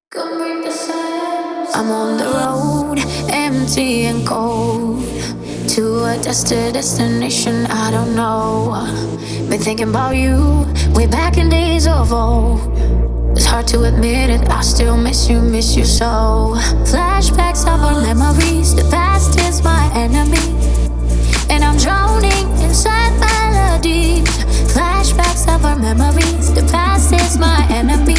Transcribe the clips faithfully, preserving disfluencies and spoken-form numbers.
I'm on the road, empty and cold, to a destined destination I don't know. Been thinking about you, way back in days of old. It's hard to admit it, I still miss you, miss you so. Flashbacks of our memories, the past is my enemy, and I'm drowning inside melodies. Flashbacks of our memories, the past is my enemy.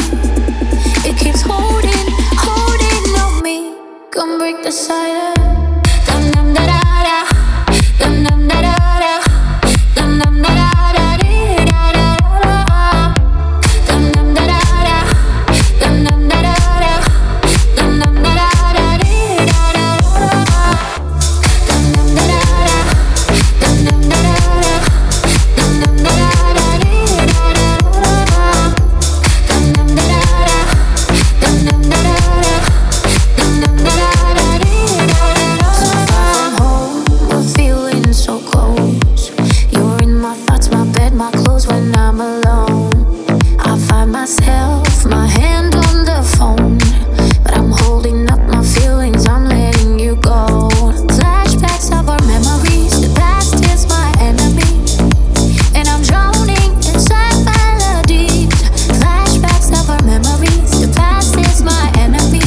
It keeps holding, holding on me. Come break the silence. Dum dum da da da, dum dum da da da, dum dum da da da dee da da da, dum dum da da da, dum dum da da da, dum dum da da da dee da da da, dum dum da da da, dum dum da da da, dum dum da da da dee da da da, dum dum da da da, dum dum da da da, dum dum da da da dee da da da. So far from home, we're feeling so close. You're in my thoughts, my bed, my clothes when I'm alone. I find myself, my hand on the phone, but I'm holding up my feelings, I'm letting you go. Flashbacks of our memories, the past is my enemy, and I'm drowning inside melodies. Flashbacks of our memories, the past is my enemy.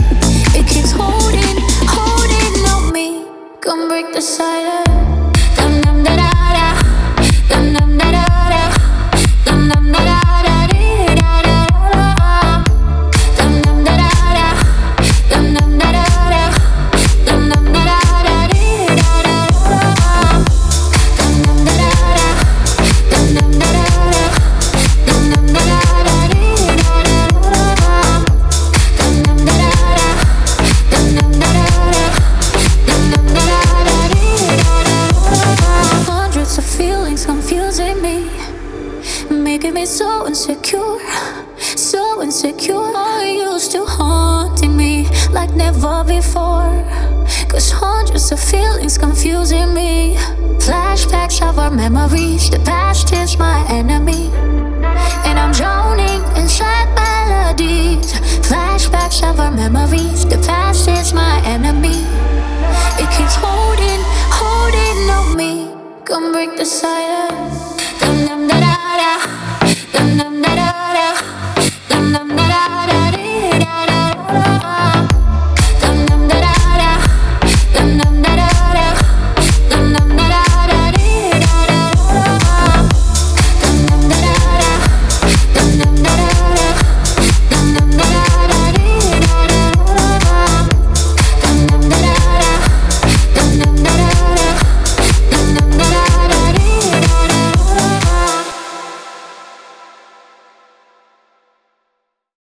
It keeps holding, holding on me. Come break the silence. Dum dum da da da, dum dum da da da, dum dum da da da dee da da da, dum dum da da da, dum dum da da da, dum dum da da da dee da da da, dum dum da da da, dum dum da da da, dum dum da da da dee da da da, dum dum da da da, dum dum da da da, dum dum da da da dee da da da. Hundreds of feelings confusing me, making me so insecure, so insecure. All used to haunting me like never before. Cause hundreds of feelings confusing me. Flashbacks of our memories, the past is my enemy, and I'm drowning inside melodies. Flashbacks of our memories, the past is my enemy. It keeps holding, holding on me. Come break the silence.